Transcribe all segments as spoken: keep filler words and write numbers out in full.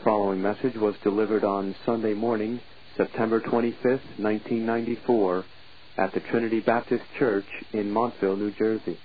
following message was delivered on Sunday morning, September twenty-fifth, nineteen ninety-four, at the Trinity Baptist Church in Montville, New Jersey.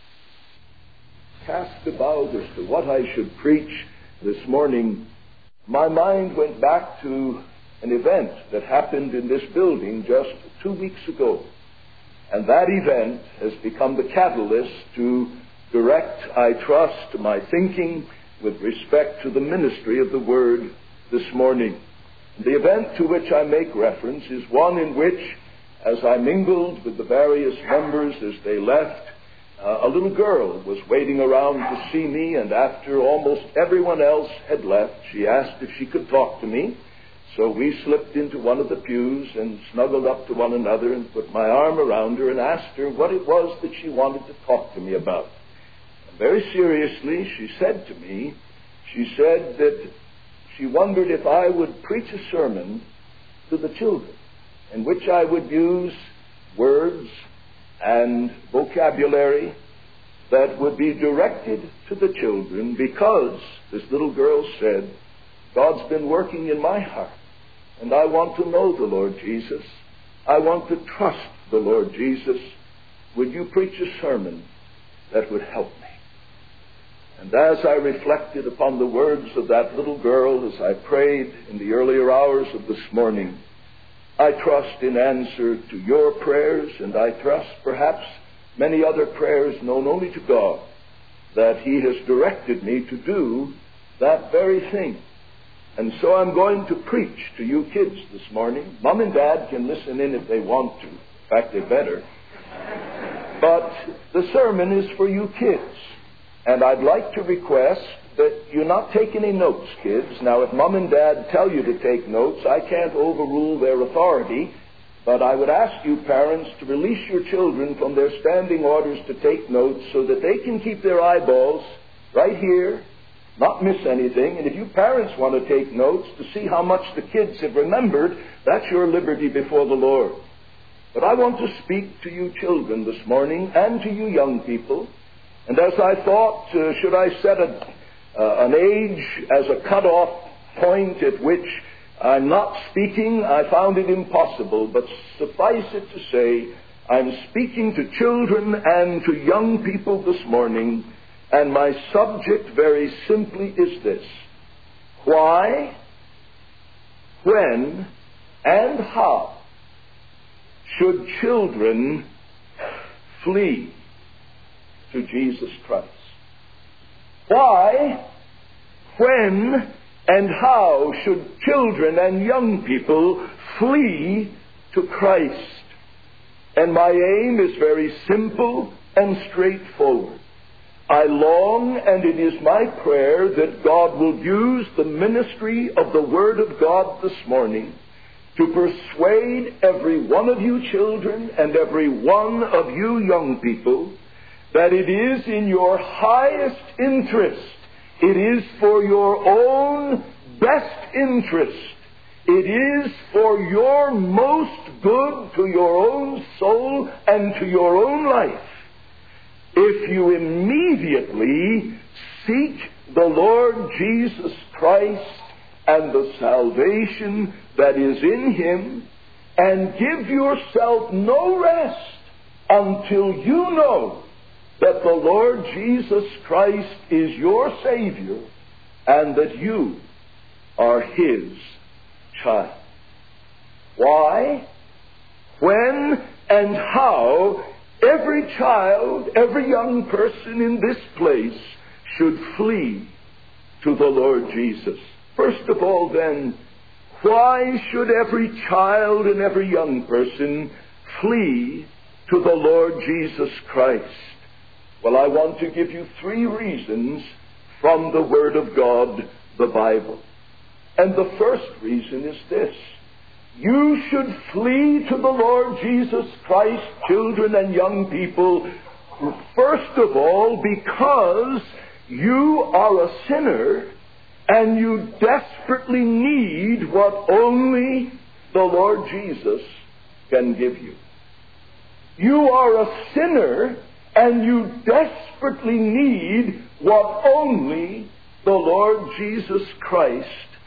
Cast about as to what I should preach this morning, my mind went back to an event that happened in this building just two weeks ago. And that event has become the catalyst to direct, I trust, my thinking with respect to the ministry of the Word this morning. The event to which I make reference is one in which, as I mingled with the various members as they left, uh, a little girl was waiting around to see me, and after almost everyone else had left, she asked if she could talk to me. So we slipped into one of the pews and snuggled up to one another and put my arm around her and asked her what it was that she wanted to talk to me about. Very seriously, she said to me, she said that she wondered if I would preach a sermon to the children in which I would use words and vocabulary that would be directed to the children because, this little girl said, God's been working in my heart, and I want to know the Lord Jesus. I want to trust the Lord Jesus. Would you preach a sermon that would help me? And as I reflected upon the words of that little girl, as I prayed in the earlier hours of this morning, I trust in answer to your prayers, and I trust perhaps many other prayers known only to God, that He has directed me to do that very thing. And so I'm going to preach to you kids this morning. Mom and Dad can listen in if they want to. In fact, they better. But the sermon is for you kids. And I'd like to request that you not take any notes, kids. Now, if Mom and Dad tell you to take notes, I can't overrule their authority. But I would ask you, parents, to release your children from their standing orders to take notes so that they can keep their eyeballs right here, not miss anything. And if you parents want to take notes to see how much the kids have remembered, that's your liberty before the Lord. But I want to speak to you children this morning and to you young people. And as I thought, uh, should I set a, uh, an age as a cutoff point at which I'm not speaking, I found it impossible. But suffice it to say, I'm speaking to children and to young people this morning. And my subject very simply is this: why, when, and how should children flee to Jesus Christ? Why, when, and how should children and young people flee to Christ? And my aim is very simple and straightforward. I long, and it is my prayer, that God will use the ministry of the Word of God this morning to persuade every one of you children and every one of you young people that it is in your highest interest, it is for your own best interest, it is for your most good to your own soul and to your own life, if you immediately seek the Lord Jesus Christ and the salvation that is in Him, and give yourself no rest until you know that the Lord Jesus Christ is your Savior and that you are His child. Why, when, and how every child, every young person in this place should flee to the Lord Jesus. First of all, then, why should every child and every young person flee to the Lord Jesus Christ? Well, I want to give you three reasons from the Word of God, the Bible. And the first reason is this: you should flee to the Lord Jesus Christ, children and young people, first of all, because you are a sinner and you desperately need what only the Lord Jesus can give you. You are a sinner and you desperately need what only the Lord Jesus Christ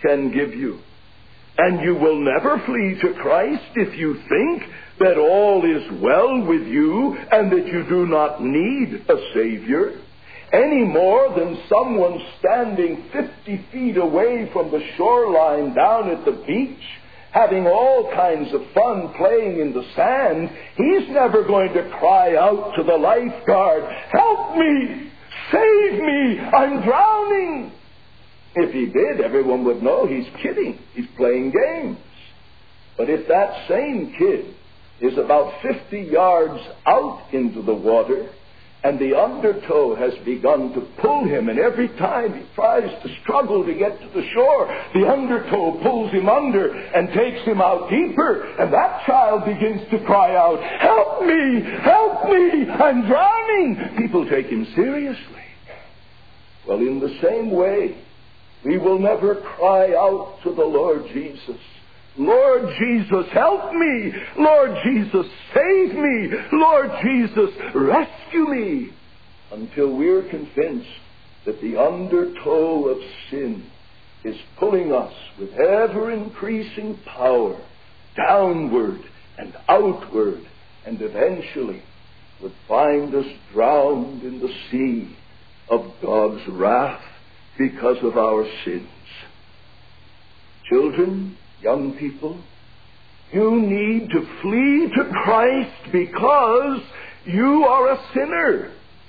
can give you. And you will never flee to Christ if you think that all is well with you and that you do not need a Savior, any more than someone standing fifty feet away from the shoreline down at the beach, having all kinds of fun playing in the sand. He's never going to cry out to the lifeguard, "Help me! Save me! I'm drowning!" If he did, everyone would know he's kidding. He's playing games. But if that same kid is about fifty yards out into the water, and the undertow has begun to pull him, and every time he tries to struggle to get to the shore, the undertow pulls him under and takes him out deeper, and that child begins to cry out, "Help me! Help me! I'm drowning!" People take him seriously. Well, in the same way, we will never cry out to the Lord Jesus, "Lord Jesus, help me! Lord Jesus, save me! Lord Jesus, rescue me!" until we're convinced that the undertow of sin is pulling us with ever-increasing power downward and outward, and eventually would find us drowned in the sea of God's wrath because of our sins. Children, young people, you need to flee to Christ because you are a sinner,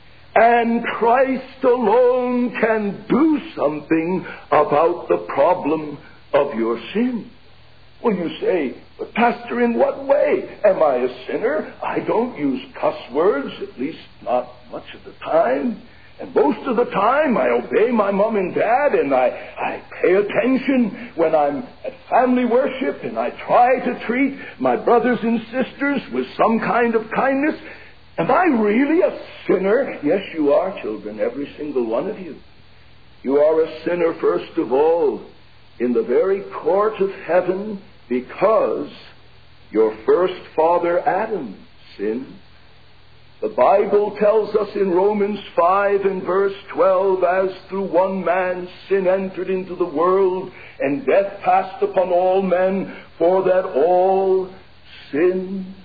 and Christ alone can do something about the problem of your sin. Well, you say, "But Pastor, in what way am I a sinner? I don't use cuss words, at least not much of the time. And most of the time, I obey my mom and dad, and I, I pay attention when I'm at family worship, and I try to treat my brothers and sisters with some kind of kindness. Am I really a sinner?" Yes, you are, children, every single one of you. You are a sinner, first of all, in the very court of heaven, because your first father, Adam, sinned. The Bible tells us in Romans five and verse twelve, "As through one man sin entered into the world, and death passed upon all men, for that all sinned."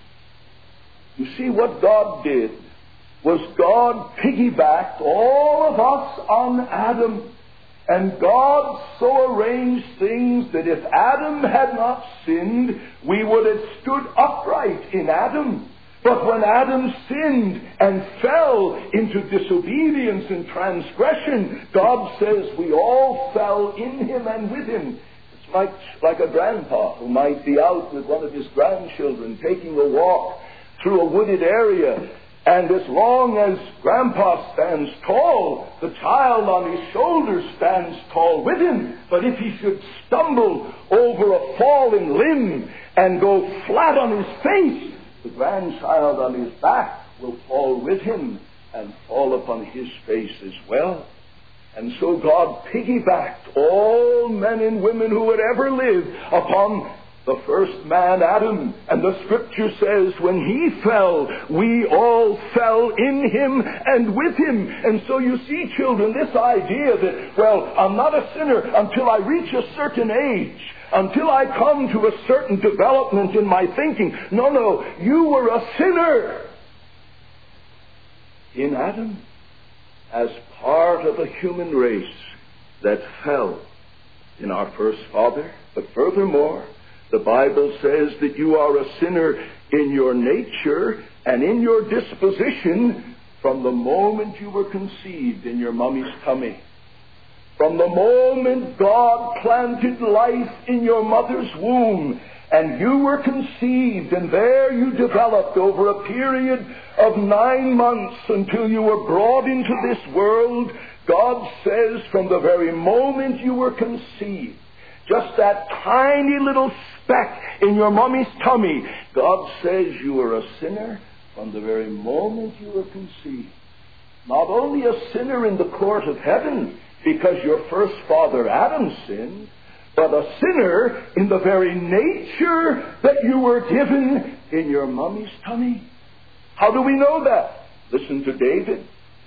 You see, what God did was God piggybacked all of us on Adam. And God so arranged things that if Adam had not sinned, we would have stood upright in Adam. But when Adam sinned and fell into disobedience and transgression, God says we all fell in him and with him. It's like, like a grandpa who might be out with one of his grandchildren taking a walk through a wooded area. And as long as Grandpa stands tall, the child on his shoulders stands tall with him. But if he should stumble over a fallen limb and go flat on his face, the grandchild on his back will fall with him and fall upon his face as well. And so God piggybacked all men and women who would ever live upon the first man, Adam. And the Scripture says when he fell, we all fell in him and with him. And so you see, children, this idea that, well, I'm not a sinner until I reach a certain age, until I come to a certain development in my thinking. No, no, you were a sinner in Adam as part of a human race that fell in our first father. But furthermore, the Bible says that you are a sinner in your nature and in your disposition from the moment you were conceived in your mommy's tummy. From the moment God planted life in your mother's womb and you were conceived, and there you developed over a period of nine months until you were brought into this world, God says from the very moment you were conceived, just that tiny little speck in your mommy's tummy, God says you were a sinner from the very moment you were conceived. Not only a sinner in the court of heaven because your first father Adam sinned, but a sinner in the very nature that you were given in your mommy's tummy. How do we know that? Listen to David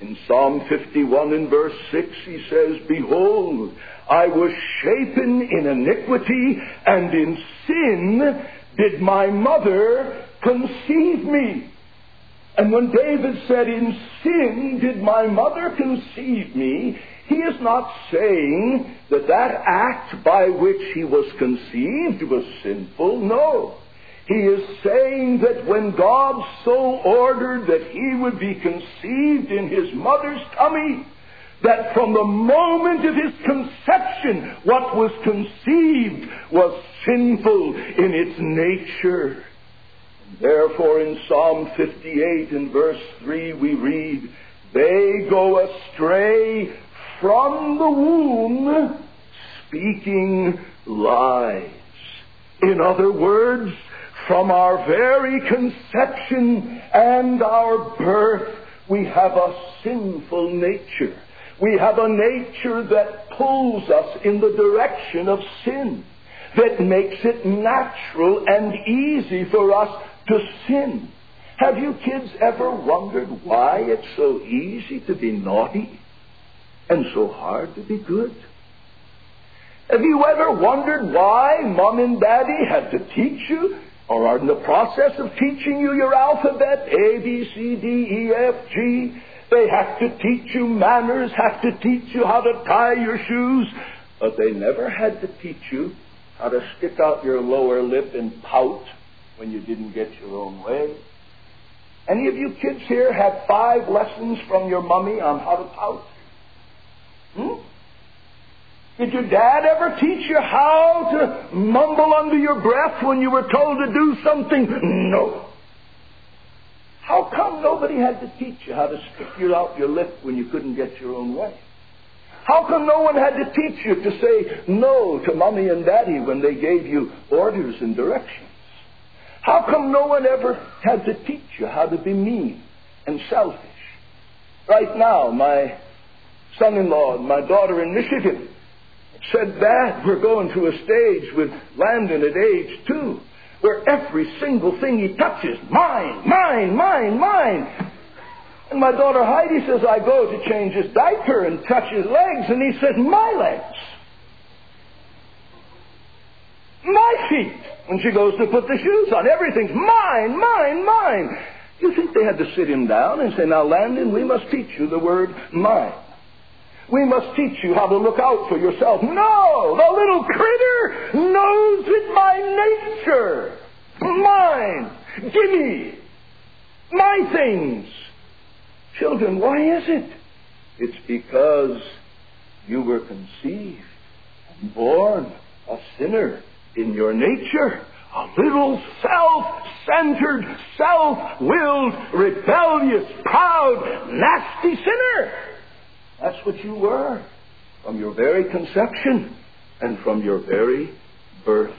In Psalm fifty-one and verse six, he says, "Behold, I was shapen in iniquity, and in sin did my mother conceive me." And when David said, "In sin did my mother conceive me," he is not saying that that act by which he was conceived was sinful. No. He is saying that when God so ordered that he would be conceived in his mother's tummy, that from the moment of his conception, what was conceived was sinful in its nature. Therefore, in Psalm fifty-eight and verse three, we read, "They go astray from the womb, speaking lies." In other words, from our very conception and our birth, we have a sinful nature. We have a nature that pulls us in the direction of sin, that makes it natural and easy for us to sin. Have you kids ever wondered why it's so easy to be naughty and so hard to be good? Have you ever wondered why Mom and Daddy had to teach you, or are in the process of teaching you, your alphabet, A, B, C, D, E, F, G? They have to teach you manners, have to teach you how to tie your shoes, but they never had to teach you how to stick out your lower lip and pout when you didn't get your own way. Any of you kids here had five lessons from your mummy on how to pout? Hmm? Did your dad ever teach you how to mumble under your breath when you were told to do something? No. How come nobody had to teach you how to stick your out your lip when you couldn't get your own way? How come no one had to teach you to say no to Mommy and Daddy when they gave you orders and directions? How come no one ever had to teach you how to be mean and selfish? Right now, my son-in-law and my daughter in Michigan said, "Dad, we're going to a stage with Landon at age two, where every single thing he touches, mine, mine, mine, mine." And my daughter Heidi says, "I go to change his diaper and touch his legs," and he says, "My legs. My feet." When she goes to put the shoes on, everything's mine, mine, mine. You think they had to sit him down and say, "Now, Landon, we must teach you the word mine. We must teach you how to look out for yourself"? No! The little critter knows it by nature. Mine. Gimme. My things. Children, why is it? It's because you were conceived and born a sinner in your nature. A little self-centered, self-willed, rebellious, proud, nasty sinner. That's what you were from your very conception and from your very birth.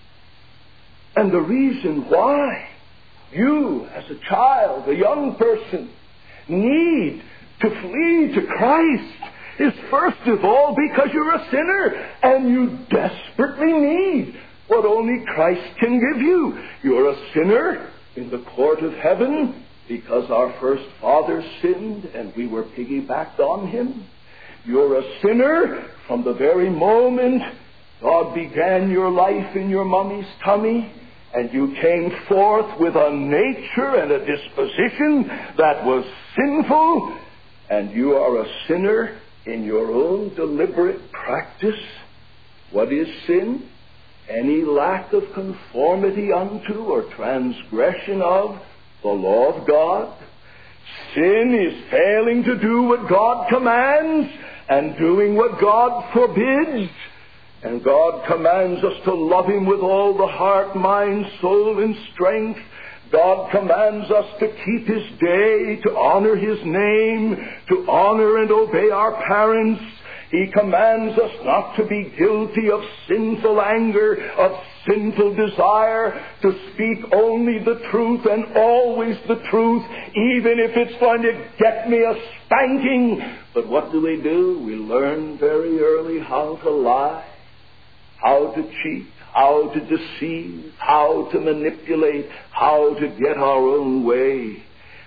And the reason why you, as a child, a young person, need to flee to Christ is first of all because you're a sinner and you desperately need what only Christ can give you. You're a sinner in the court of heaven because our first father sinned and we were piggybacked on him. You're a sinner from the very moment God began your life in your mummy's tummy, and you came forth with a nature and a disposition that was sinful, and you are a sinner in your own deliberate practice. What is sin? Any lack of conformity unto or transgression of the law of God. Sin is failing to do what God commands and doing what God forbids. And God commands us to love Him with all the heart, mind, soul, and strength. God commands us to keep His day, to honor His name, to honor and obey our parents. He commands us not to be guilty of sinful anger, of sinful desire, to speak only the truth and always the truth, even if it's going to get me a spanking. But what do we do? We learn very early how to lie, how to cheat, how to deceive, how to manipulate, how to get our own way.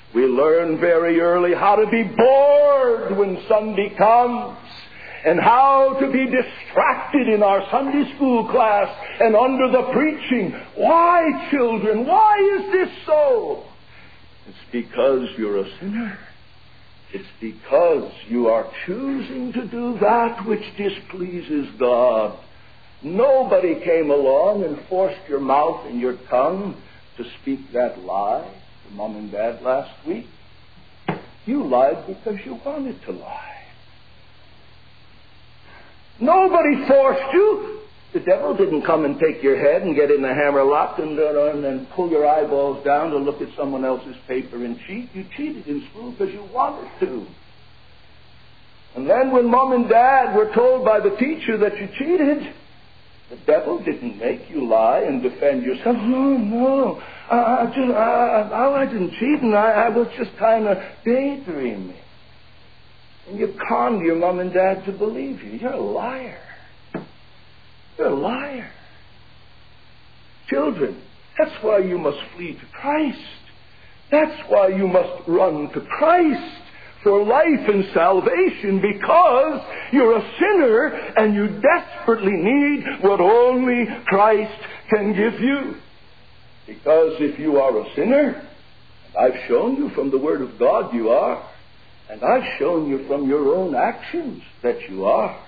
We learn very early how to be bored when Sunday comes, and how to be distracted in our Sunday school class and under the preaching. Why, children? Why is this so? It's because you're a sinner. It's because you are choosing to do that which displeases God. Nobody came along and forced your mouth and your tongue to speak that lie to Mom and Dad last week. You lied because you wanted to lie. Nobody forced you. The devil didn't come and take your head and get in the hammerlock and, uh, and then pull your eyeballs down to look at someone else's paper and cheat. You cheated in school because you wanted to. And then when Mom and Dad were told by the teacher that you cheated, the devil didn't make you lie and defend yourself. No, no, I, I, just, I, I didn't cheat, and I, I was just kind of daydreaming. And you conned your Mom and Dad to believe you. You're a liar. You're a liar. Children, that's why you must flee to Christ. That's why you must run to Christ for life and salvation, because you're a sinner and you desperately need what only Christ can give you. Because if you are a sinner, and I've shown you from the Word of God you are, and I've shown you from your own actions that you are,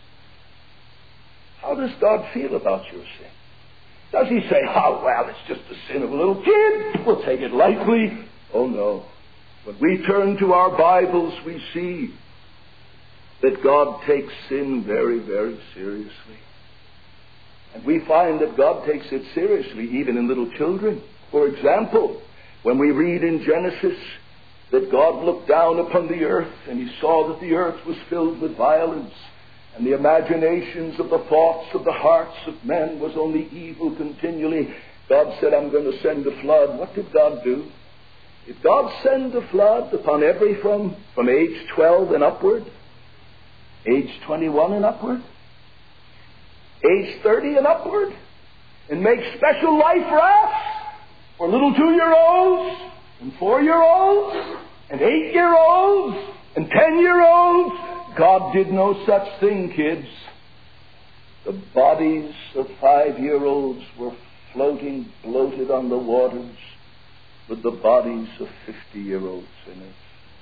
how does God feel about your sin? Does he say, oh, well, it's just the sin of a little kid, we'll take it lightly? Oh, no. When we turn to our Bibles, we see that God takes sin very, very seriously. And we find that God takes it seriously even in little children. For example, when we read in Genesis that God looked down upon the earth and he saw that the earth was filled with violence, and the imaginations of the thoughts of the hearts of men was only evil continually, God said, I'm going to send a flood. What did God do? Did God send a flood upon every from, from age twelve and upward? Age twenty-one and upward? Age thirty and upward? And make special life rafts for little two-year-olds and four-year-olds and eight-year-olds and ten-year-olds? God did no such thing, kids. The bodies of five-year-olds were floating, bloated on the waters with the bodies of fifty-year-old sinners.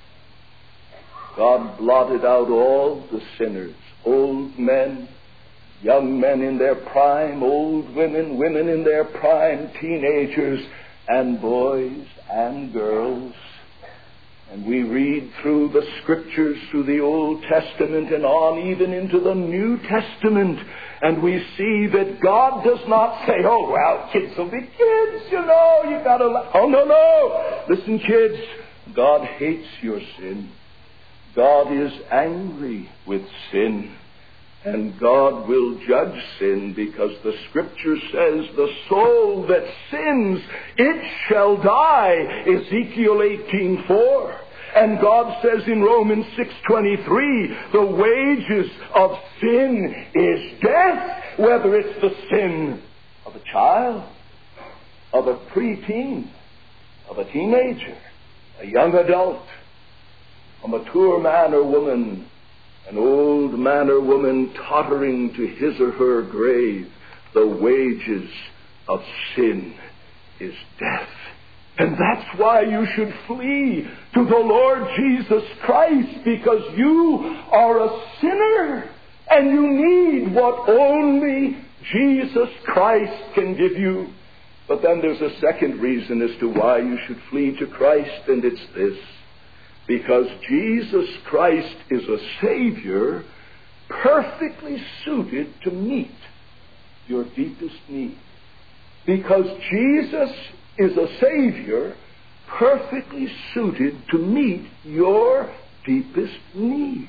God blotted out all the sinners, old men, young men in their prime, old women, women in their prime, teenagers, and boys and girls. And we read through the Scriptures, through the Old Testament and on even into the New Testament, and we see that God does not say, oh, well, kids will be kids, you know, you got to... La-. Oh, no, no. Listen, kids, God hates your sin. God is angry with sin. And God will judge sin, because the Scripture says the soul that sins, it shall die. Ezekiel eighteen four. And God says in Romans six twenty-three, the wages of sin is death, whether it's the sin of a child, of a preteen, of a teenager, a young adult, a mature man or woman, an old man or woman tottering to his or her grave. The wages of sin is death. And that's why you should flee to the Lord Jesus Christ, because you are a sinner and you need what only Jesus Christ can give you. But then there's a second reason as to why you should flee to Christ, and it's this. Because Jesus Christ is a Savior perfectly suited to meet your deepest need. Because Jesus is a Savior perfectly suited to meet your deepest need.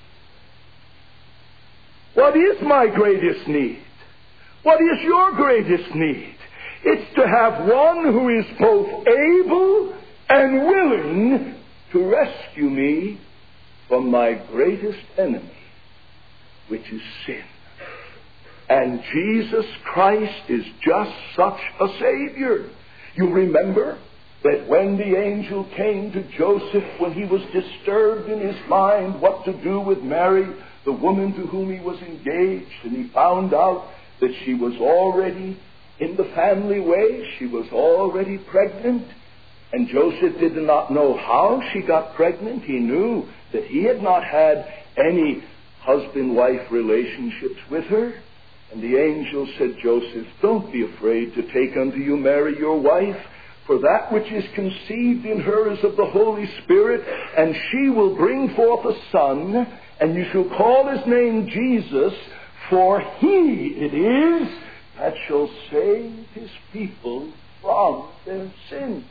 What is my greatest need? What is your greatest need? It's to have one who is both able and willing to rescue me from my greatest enemy, which is sin. And Jesus Christ is just such a Savior. You remember that when the angel came to Joseph, when he was disturbed in his mind what to do with Mary, the woman to whom he was engaged, and he found out that she was already in the family way, she was already pregnant, and Joseph did not know how she got pregnant. He knew that he had not had any husband-wife relationships with her. And the angel said, Joseph, don't be afraid to take unto you Mary your wife, for that which is conceived in her is of the Holy Spirit, and she will bring forth a son, and you shall call his name Jesus, for he it is that shall save his people from their sins.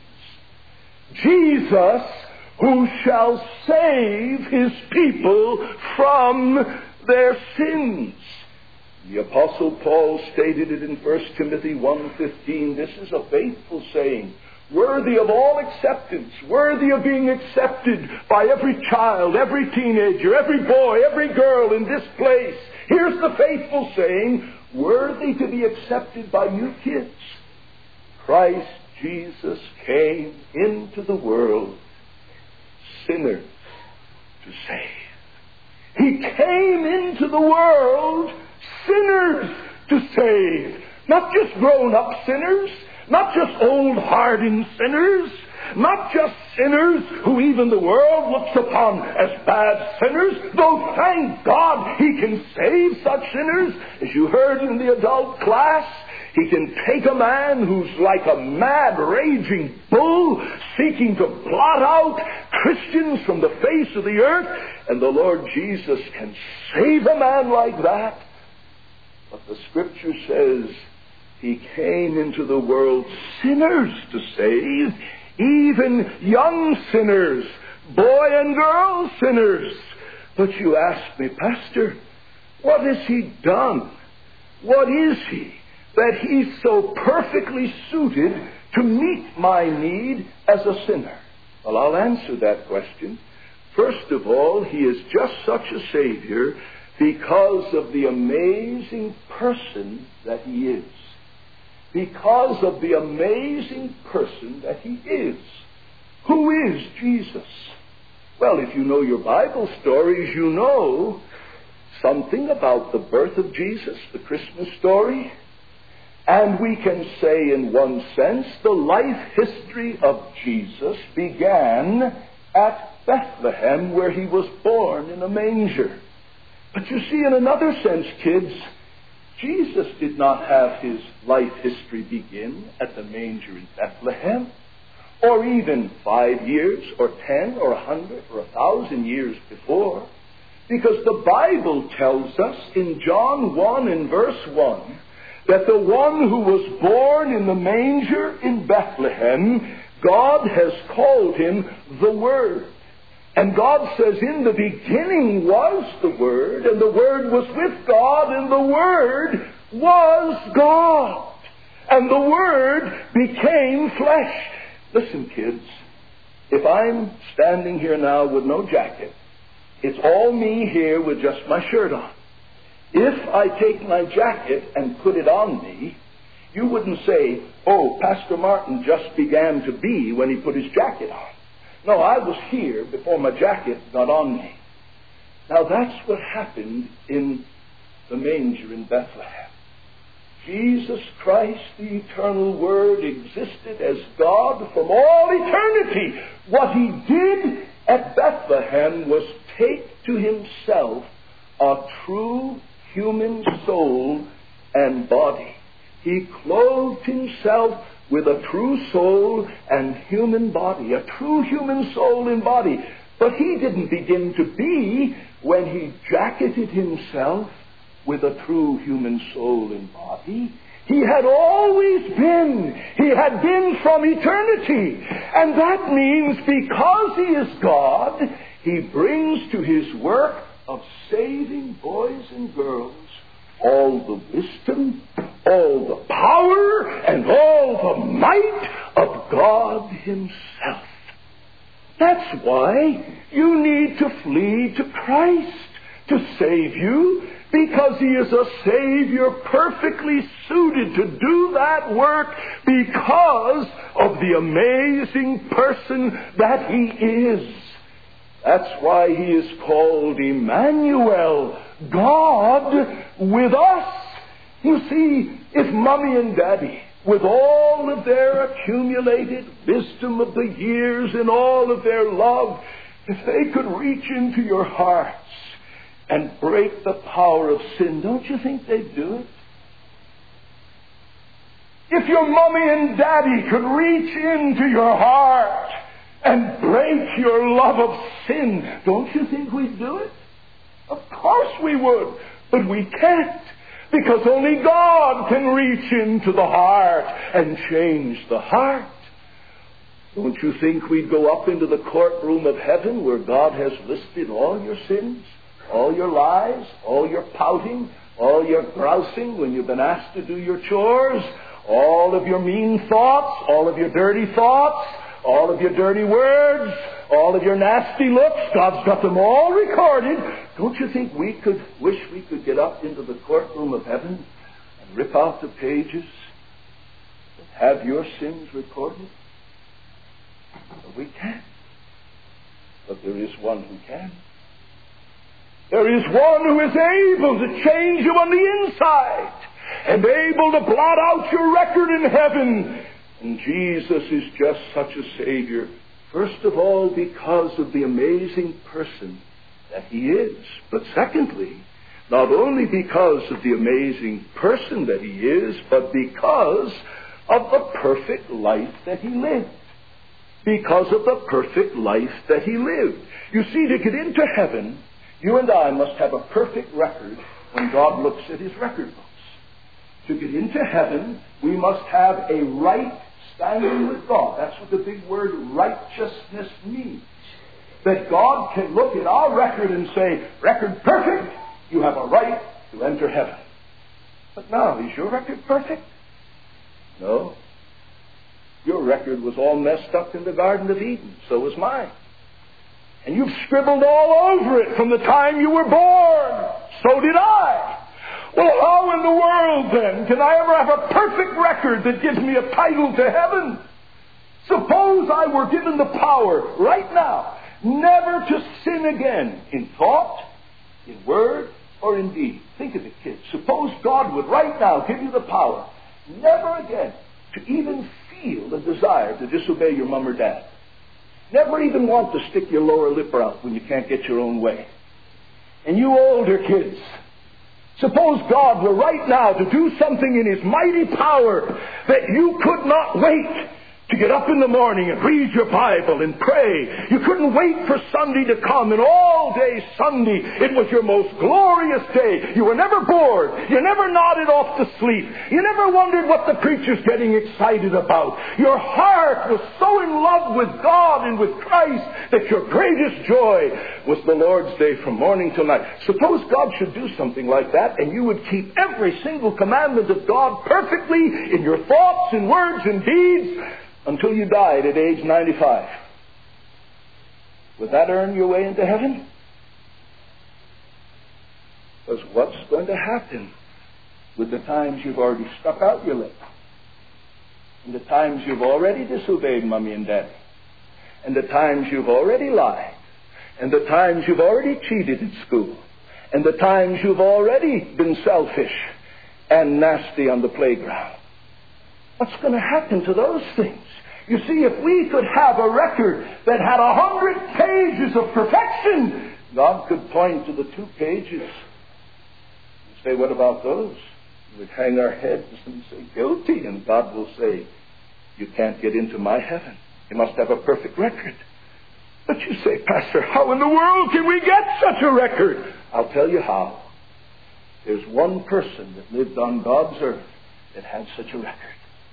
Jesus, who shall save his people from their sins. The Apostle Paul stated it in First Timothy one fifteen. This is a faithful saying, worthy of all acceptance, worthy of being accepted by every child, every teenager, every boy, every girl in this place. Here's the faithful saying, worthy to be accepted by you kids. Christ Jesus came into the world sinners to save. He came into the world sinners to save. Not just grown-up sinners, not just old hardened sinners, not just sinners who even the world looks upon as bad sinners, though thank God he can save such sinners. As you heard in the adult class, he can take a man who's like a mad, raging bull, seeking to blot out Christians from the face of the earth, and the Lord Jesus can save a man like that. But the Scripture says he came into the world sinners to save, even young sinners, boy and girl sinners. But you ask me, Pastor, what has he done? What is he that he's so perfectly suited to meet my need as a sinner? Well, I'll answer that question. First of all, he is just such a Savior because of the amazing person that he is. Because of the amazing person that he is. Who is Jesus? Well, if you know your Bible stories, you know something about the birth of Jesus, the Christmas story. And we can say in one sense, the life history of Jesus began at Bethlehem, where he was born in a manger. But you see, in another sense, kids, Jesus did not have his life history begin at the manger in Bethlehem, or even five years, or ten, or a hundred, or a thousand years before, because the Bible tells us in John one and verse one that the one who was born in the manger in Bethlehem, God has called him the Word. And God says, in the beginning was the Word, and the Word was with God, and the Word was God. And the Word became flesh. Listen, kids, if I'm standing here now with no jacket, it's all me here with just my shirt on. If I take my jacket and put it on me, you wouldn't say, oh, Pastor Martin just began to be when he put his jacket on. No, I was here before my jacket got on me. Now that's what happened in the manger in Bethlehem. Jesus Christ, the eternal Word, existed as God from all eternity. What he did at Bethlehem was take to himself a true human soul and body. He clothed himself with a true soul and human body, a true human soul and body. But he didn't begin to be when he jacketed himself with a true human soul and body. He had always been. He had been from eternity. And that means because he is God, he brings to his work of saving boys and girls all the wisdom, all the power, and all the might of God himself. That's why you need to flee to Christ to save you, Because He is a Savior perfectly suited to do that work because of the amazing person that He is. That's why He is called Emmanuel, God with us. You see, if Mommy and Daddy, with all of their accumulated wisdom of the years and all of their love, if they could reach into your hearts and break the power of sin, don't you think they'd do it? If your Mommy and Daddy could reach into your heart and break your love of sin, don't you think we'd do it? Of course we would, but we can't. Because only God can reach into the heart and change the heart. Don't you think we'd go up into the courtroom of heaven where God has listed all your sins, all your lies, all your pouting, all your grousing when you've been asked to do your chores, all of your mean thoughts, all of your dirty thoughts, all of your dirty words, all of your nasty looks? God's got them all recorded. Don't you think we could wish we could get up into the courtroom of heaven and rip out the pages and have your sins recorded? But we can't. But there is one who can. There is one who is able to change you on the inside and able to blot out your record in heaven. And Jesus is just such a Savior, first of all, because of the amazing person that He is. But secondly, not only because of the amazing person that He is, but because of the perfect life that He lived. Because of the perfect life that He lived. You see, to get into heaven, you and I must have a perfect record when God looks at His record books. To get into heaven, we must have a right standing with God. That's what the big word righteousness means. That God can look at our record and say, record perfect, you have a right to enter heaven. But now, is your record perfect? No. Your record was all messed up in the Garden of Eden. So was mine. And you've scribbled all over it from the time you were born. So did I. Well, how in the world, then, can I ever have a perfect record that gives me a title to heaven? Suppose I were given the power right now never to sin again in thought, in word, or in deed. Think of it, kids. Suppose God would right now give you the power never again to even feel the desire to disobey your mom or dad. Never even want to stick your lower lip out when you can't get your own way. And you older kids, suppose God were right now to do something in His mighty power that you could not wait to get up in the morning and read your Bible and pray. You couldn't wait for Sunday to come, and all day Sunday it was your most glorious day. You were never bored. You never nodded off to sleep. You never wondered what the preacher's getting excited about. Your heart was so in love with God and with Christ that your greatest joy was the Lord's Day from morning till night. Suppose God should do something like that, and you would keep every single commandment of God perfectly in your thoughts and words and deeds until you died at age ninety-five. Would that earn your way into heaven? Because what's going to happen with the times you've already stuck out your lip, and the times you've already disobeyed Mommy and Daddy, and the times you've already lied, and the times you've already cheated at school, and the times you've already been selfish and nasty on the playground? What's going to happen to those things? You see, if we could have a record that had a hundred pages of perfection, God could point to the two pages and say, what about those? We'd hang our heads and say, guilty. And God will say, you can't get into my heaven. You must have a perfect record. But you say, Pastor, how in the world can we get such a record? I'll tell you how. There's one person that lived on God's earth that had such a record.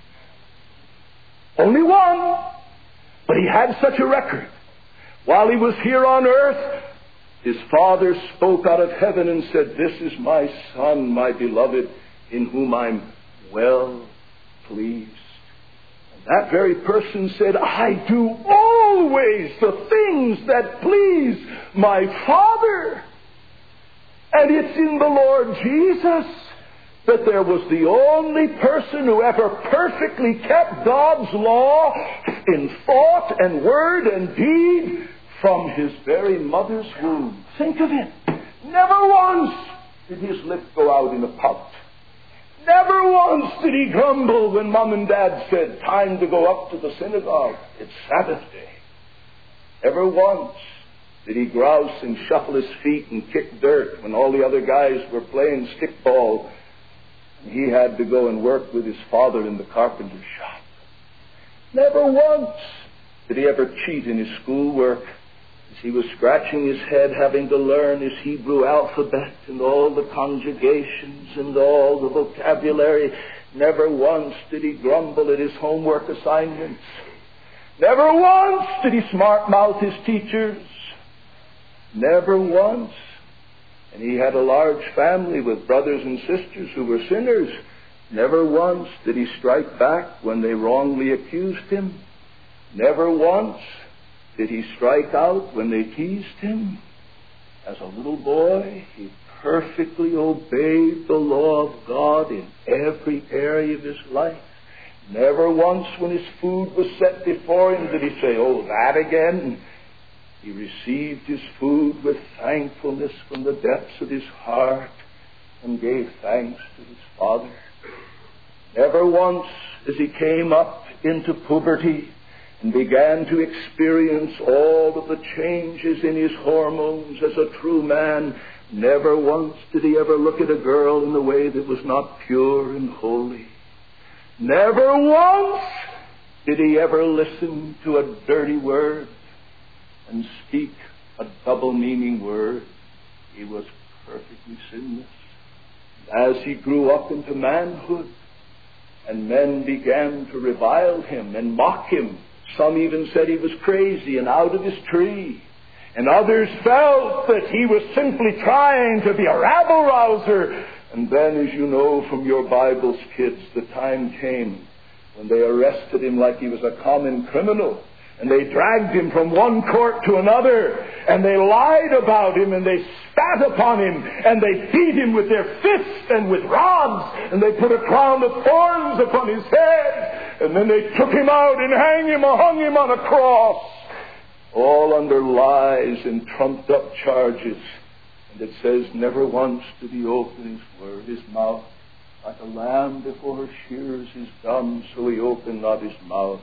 Only one. But he had such a record. While he was here on earth, his Father spoke out of heaven and said, this is my Son, my beloved, in whom I'm well pleased. And that very person said, I do always the things that please my Father. And it's in the Lord Jesus that there was the only person who ever perfectly kept God's law in thought and word and deed from his very mother's womb. Think of it. Never once did his lip go out in a pout. Never once did he grumble when Mom and Dad said, time to go up to the synagogue. It's Sabbath day. Never once did he grouse and shuffle his feet and kick dirt when all the other guys were playing stickball and he had to go and work with his father in the carpenter's shop. Never once did he ever cheat in his schoolwork as he was scratching his head having to learn his Hebrew alphabet and all the conjugations and all the vocabulary. Never once did he grumble at his homework assignments. Never once did he smart-mouth his teachers. Never once. And he had a large family with brothers and sisters who were sinners. Never once did he strike back when they wrongly accused him. Never once did he strike out when they teased him. As a little boy, he perfectly obeyed the law of God in every area of his life. Never once when his food was set before him did he say, oh, that again? He received his food with thankfulness from the depths of his heart and gave thanks to his Father. Never once, as he came up into puberty and began to experience all of the changes in his hormones as a true man, never once did he ever look at a girl in a way that was not pure and holy. Never once did he ever listen to a dirty word and speak a double-meaning word. He was perfectly sinless. As he grew up into manhood, and men began to revile him and mock him, some even said he was crazy and out of his tree. And others felt that he was simply trying to be a rabble-rouser. And then, as you know from your Bibles, kids, the time came when they arrested him like he was a common criminal. And they dragged him from one court to another. And they lied about him and they spat upon him. And they beat him with their fists and with rods. And they put a crown of thorns upon his head. And then they took him out and hang him or hung him on a cross. All under lies and trumped up charges. And it says, never once did he open his word, his mouth. Like a lamb before her shears is dumb, so he opened not his mouth.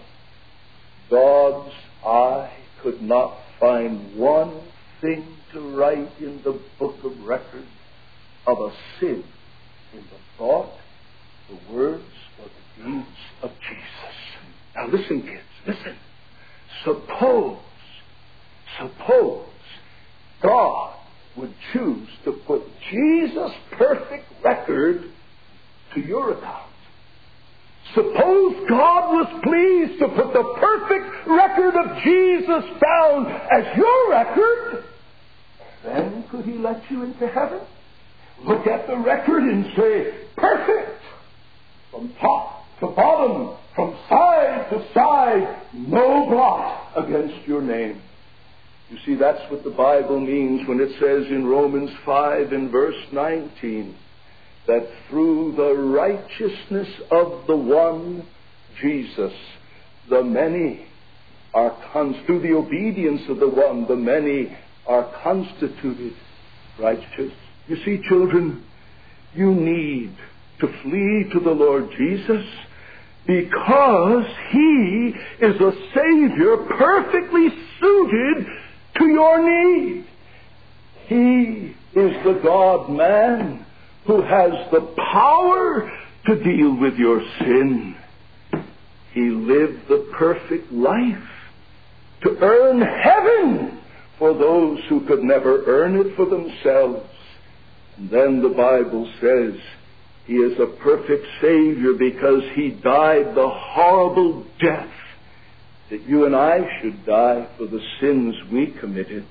God's eye could not find one thing to write in the book of record of a sin in the thought, the words, or the deeds of Jesus. Now listen, kids, listen. Suppose, suppose God would choose to put Jesus' perfect record to your account. Suppose God was pleased to put the perfect record of Jesus down as your record, then could he let you into heaven? Look at the record and say, perfect, from top to bottom, from side to side, no blot against your name. You see, that's what the Bible means when it says in Romans five and verse nineteen, that through the righteousness of the one, Jesus, the many are, con- through the obedience of the one, the many are constituted righteous. You see, children, you need to flee to the Lord Jesus because He is a Savior perfectly suited to your need. He is the God-man who has the power to deal with your sin. He lived the perfect life to earn heaven for those who could never earn it for themselves. And then the Bible says He is a perfect Savior because He died the horrible death that you and I should die for the sins we committed.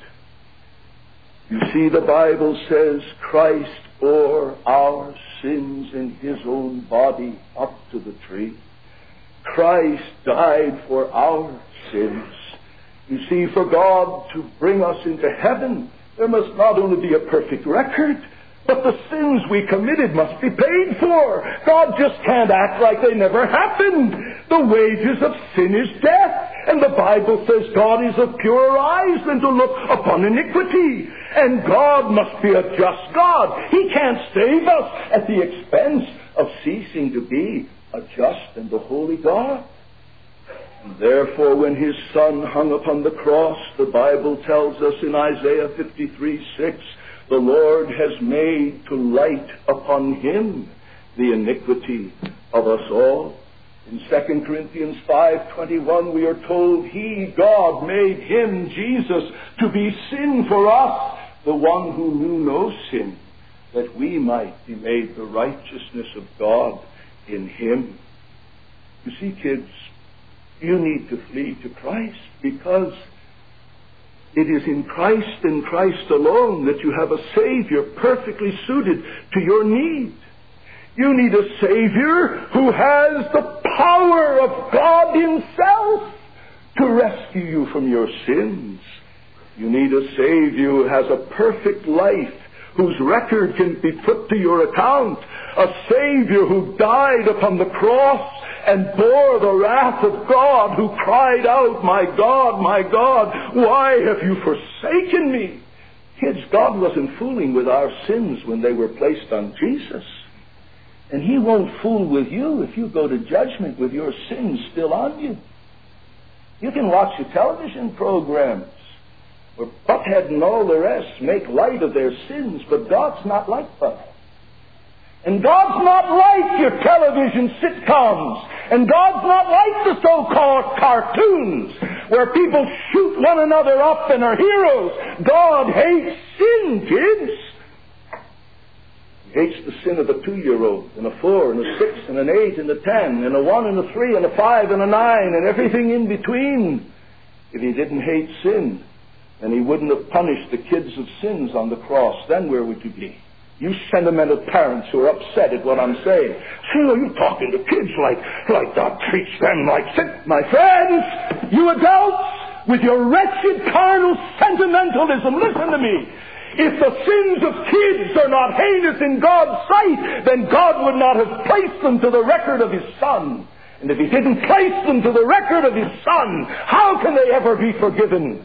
You see, the Bible says Christ bore our sins in His own body up to the tree. Christ died for our sins. You see, for God to bring us into heaven, there must not only be a perfect record, But the sins we committed must be paid for. God just can't act like they never happened. The wages of sin is death. And the Bible says God is of purer eyes than to look upon iniquity. And God must be a just God. He can't save us at the expense of ceasing to be a just and a holy God. And therefore, when His Son hung upon the cross, the Bible tells us in Isaiah fifty-three six, the Lord has made to light upon Him the iniquity of us all. In Second Corinthians five twenty-one, we are told He, God, made Him, Jesus, to be sin for us, the one who knew no sin, that we might be made the righteousness of God in Him. You see, kids, you need to flee to Christ, because it is in Christ and Christ alone that you have a Savior perfectly suited to your need. You need a Savior who has the power of God Himself to rescue you from your sins. You need a Savior who has a perfect life, whose record can be put to your account. A Savior who died upon the cross and bore the wrath of God, who cried out, "My God, my God, why have you forsaken me?" Kids, God wasn't fooling with our sins when they were placed on Jesus. And He won't fool with you if you go to judgment with your sins still on you. You can watch your television programs where Buckhead and all the rest make light of their sins, but God's not like Buckhead. And God's not like your television sitcoms. And God's not like the so-called cartoons where people shoot one another up and are heroes. God hates sin, kids. He hates the sin of a two-year-old and a four and a six and an eight and a ten and a one and a three and a five and a nine and everything in between. If He didn't hate sin, then He wouldn't have punished the kids of sins on the cross. Then where would you be? You sentimental parents who are upset at what I'm saying. See, are you talking to kids like, like God treats them like sin? My friends, you adults, with your wretched carnal sentimentalism, listen to me. If the sins of kids are not heinous in God's sight, then God would not have placed them to the record of His Son. And if He didn't place them to the record of His Son, how can they ever be forgiven?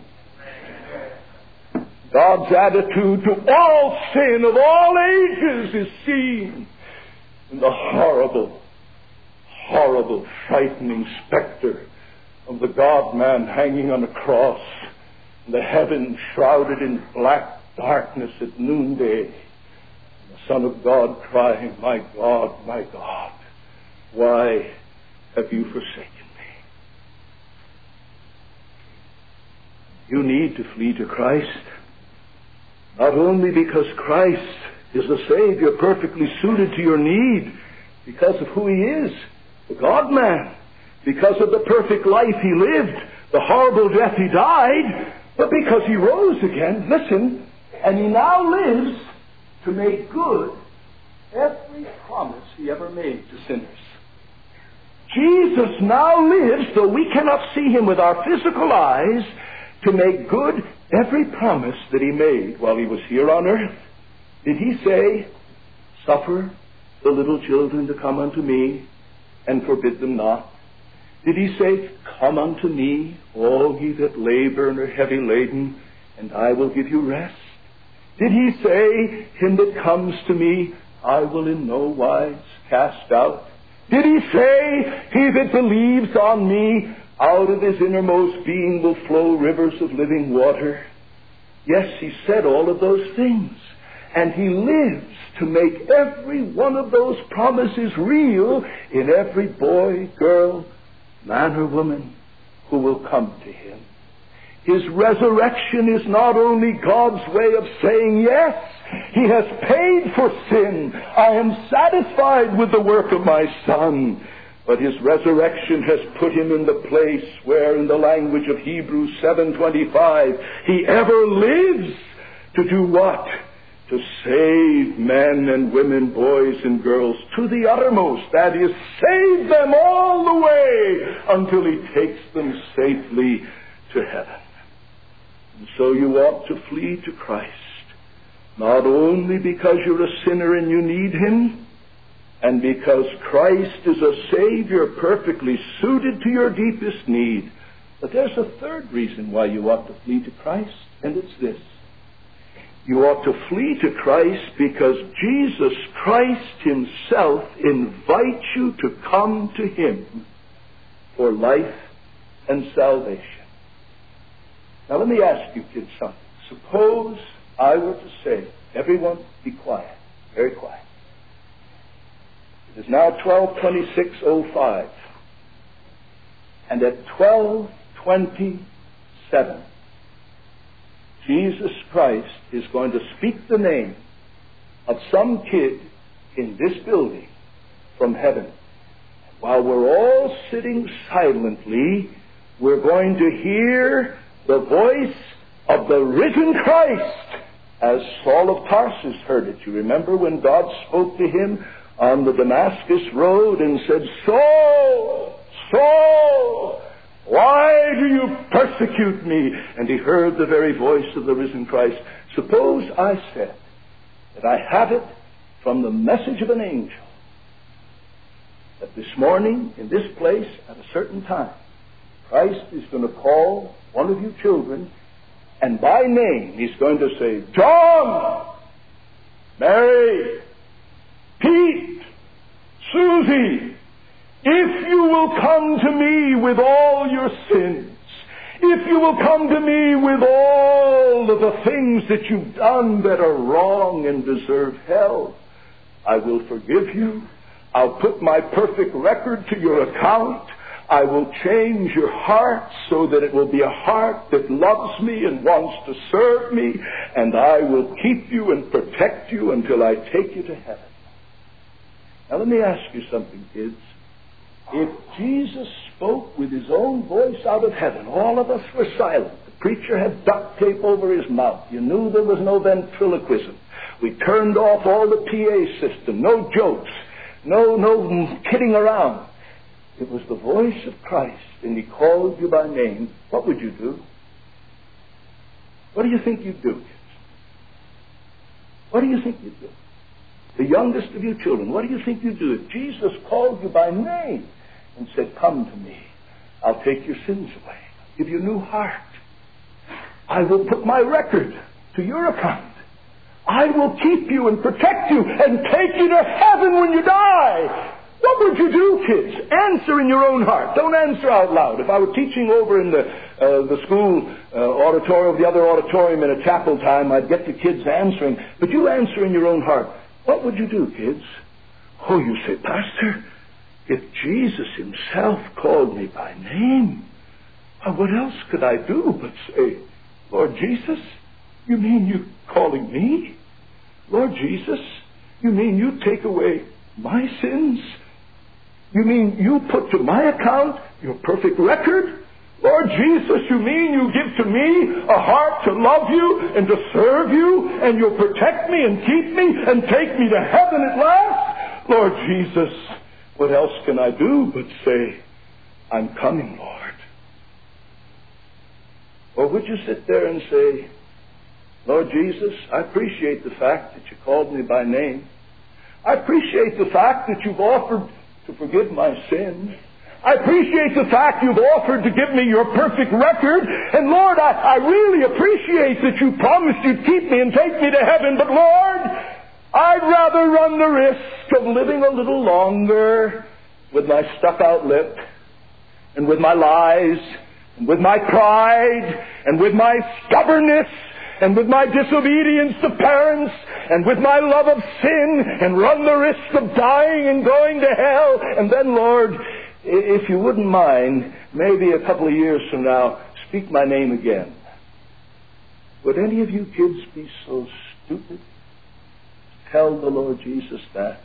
God's attitude to all sin of all ages is seen in the horrible, horrible, frightening specter of the God-man hanging on a cross, and the heaven shrouded in black darkness at noonday, and the Son of God crying, "My God, my God, why have you forsaken me?" You need to flee to Christ. Not only because Christ is a Savior perfectly suited to your need, because of who He is, the God-man, because of the perfect life He lived, the horrible death He died, but because He rose again, listen, and He now lives to make good every promise He ever made to sinners. Jesus now lives, though we cannot see Him with our physical eyes, to make good every promise that He made while He was here on earth. Did He say, "Suffer the little children to come unto me, and forbid them not"? Did He say, "Come unto me, all ye that labor and are heavy laden, and I will give you rest"? Did He say, "Him that comes to me, I will in no wise cast out"? Did He say, "He that believes on me, out of his innermost being will flow rivers of living water"? Yes, He said all of those things. And He lives to make every one of those promises real in every boy, girl, man or woman who will come to Him. His resurrection is not only God's way of saying, yes, He has paid for sin. I am satisfied with the work of my Son. But His resurrection has put Him in the place where, in the language of Hebrews seven twenty-five, He ever lives to do what? To save men and women, boys and girls, to the uttermost. That is, save them all the way until He takes them safely to heaven. And so you ought to flee to Christ. not only because you're a sinner and you need Him, and because Christ is a Savior perfectly suited to your deepest need, but there's a third reason why you ought to flee to Christ, and it's this. You ought to flee to Christ because Jesus Christ Himself invites you to come to Him for life and salvation. Now let me ask you kids something. Suppose I were to say, everyone be quiet, very quiet. It is now twelve twenty-six oh five, and at twelve twenty-seven, Jesus Christ is going to speak the name of some kid in this building from heaven. While we're all sitting silently, we're going to hear the voice of the risen Christ, as Saul of Tarsus heard it. You remember when God spoke to him on the Damascus road and said, Saul, Saul, why do you persecute me? And he heard the very voice of the risen Christ. Suppose I said that I have it from the message of an angel, that this morning, in this place, at a certain time, Christ is going to call one of you children, and by name He's going to say, John, Mary, Pete, Susie, if you will come to me with all your sins, if you will come to me with all of the things that you've done that are wrong and deserve hell, I will forgive you. I'll put my perfect record to your account. I will change your heart so that it will be a heart that loves me and wants to serve me, and I will keep you and protect you until I take you to heaven. Now let me ask you something, kids. If Jesus spoke with His own voice out of heaven, all of us were silent. The preacher had duct tape over his mouth. You knew there was no ventriloquism. We turned off all the P A system. No jokes. No, no kidding around. It was the voice of Christ, and He called you by name. What would you do? What do you think you'd do, kids? What do you think you'd do? The youngest of you children, what do you think you'd do if Jesus called you by name and said, come to me, I'll take your sins away, give you a new heart, I will put my record to your account, I will keep you and protect you and take you to heaven when you die? What would you do, kids? Answer in your own heart. Don't answer out loud. If I were teaching over in the uh, the school uh, auditorium, the other auditorium in a chapel time, I'd get the kids answering. But you answer in your own heart. What would you do, kids? Oh, you say, Pastor, if Jesus Himself called me by name, uh, what else could I do but say, Lord Jesus, you mean you calling me? Lord Jesus, you mean you take away my sins? You mean you put to my account your perfect record? Lord Jesus, you mean you give to me a heart to love you and to serve you, and you'll protect me and keep me and take me to heaven at last? Lord Jesus, what else can I do but say, I'm coming, Lord? Or would you sit there and say, Lord Jesus, I appreciate the fact that you called me by name. I appreciate the fact that you've offered to forgive my sins. I appreciate the fact you've offered to give me your perfect record. And Lord, I, I really appreciate that you promised you'd keep me and take me to heaven. But Lord, I'd rather run the risk of living a little longer with my stuck-out lip and with my lies and with my pride and with my stubbornness and with my disobedience to parents and with my love of sin, and run the risk of dying and going to hell. And then, Lord, if you wouldn't mind, maybe a couple of years from now, speak my name again. Would any of you kids be so stupid to tell the Lord Jesus that?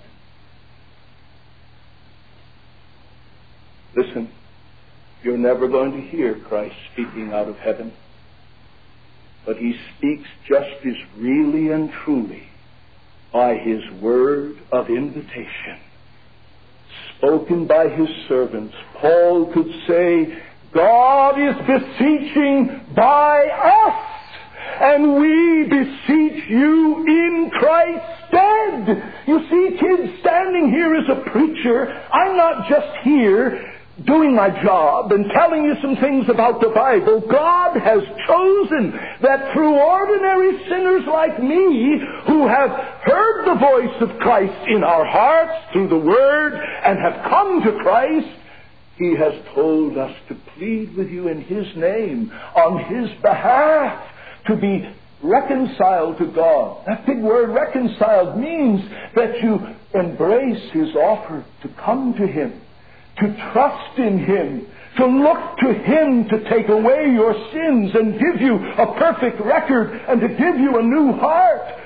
Listen, you're never going to hear Christ speaking out of heaven, but He speaks just as really and truly by His word of invitation, spoken by His servants. Paul could say, God is beseeching by us and we beseech you in Christ's stead. You see, kids, standing here as a preacher, I'm not just here doing my job and telling you some things about the Bible. God has chosen that through ordinary sinners like me, who have heard the voice of Christ in our hearts through the Word and have come to Christ, He has told us to plead with you in His name, on His behalf, to be reconciled to God. That big word, reconciled, means that you embrace His offer to come to Him, to trust in Him, to look to Him to take away your sins and give you a perfect record and to give you a new heart.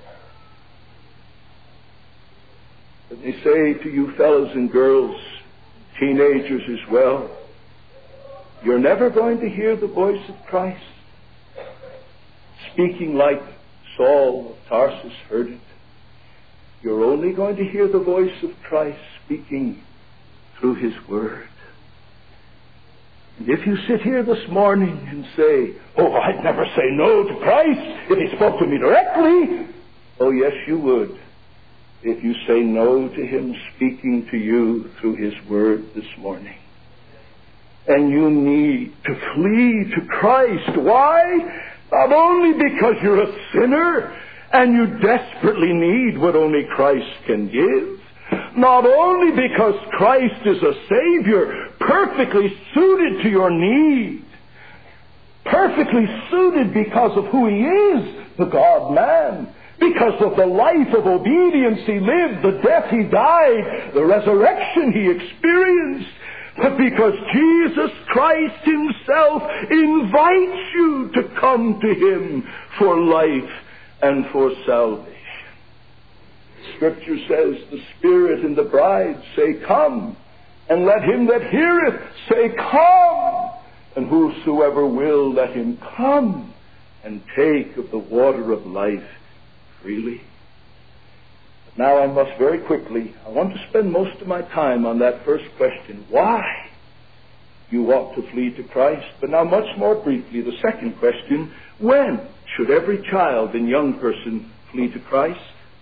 Let me say to you fellows and girls, teenagers as well, you're never going to hear the voice of Christ speaking like Saul of Tarsus heard it. You're only going to hear the voice of Christ speaking through His Word. And if you sit here this morning and say, oh, I'd never say no to Christ if He spoke to me directly. Oh, yes, you would, if you say no to Him speaking to you through His Word this morning. And you need to flee to Christ. Why? Not only because you're a sinner and you desperately need what only Christ can give, not only because Christ is a Savior perfectly suited to your need, perfectly suited because of who He is, the God-man, because of the life of obedience He lived, the death He died, the resurrection He experienced, but because Jesus Christ Himself invites you to come to Him for life and for salvation. Scripture says, the Spirit and the bride say, come, and let him that heareth say, come, and whosoever will, let him come and take of the water of life freely. But now I must very quickly, I want to spend most of my time on that first question, why you ought to flee to Christ. But now much more briefly, the second question, when should every child and young person flee to Christ?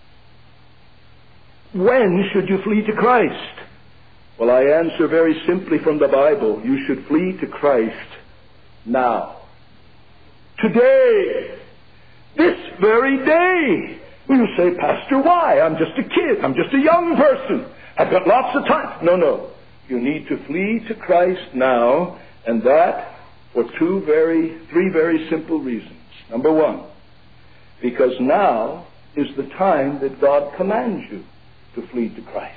When should you flee to Christ? Well, I answer very simply from the Bible. You should flee to Christ now. Today. This very day. You say, Pastor, why? I'm just a kid. I'm just a young person. I've got lots of time. No, no. You need to flee to Christ now, and that for two very, three very simple reasons. Number one, because now is the time that God commands you to flee to Christ.